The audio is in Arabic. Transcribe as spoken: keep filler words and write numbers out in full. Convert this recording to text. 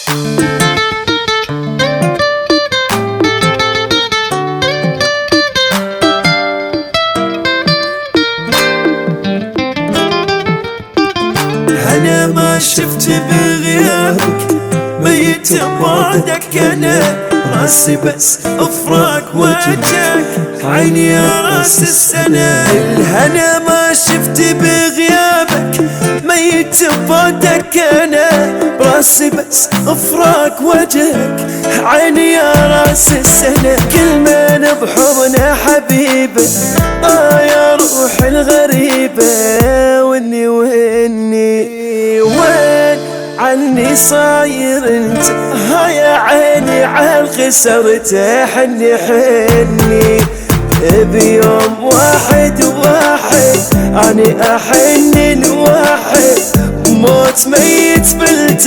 أنا ما شفت بغيابك ميت بعدك، أنا راسي بس أفراق وجهك، عيني يا راس السنة. الهنا ما شفت بغيابك ميت بعدك، أنا راسي بس أفراق وجهك، عيني يا راس السنة. كل من بحضن حبيبه آه يا روح الغريبة، واني واني وين عني صاير انت؟ ها يا عيني عال خسرته، حني حني بيوم واحد واحد اني احن الواحد، موت ميت بالقلب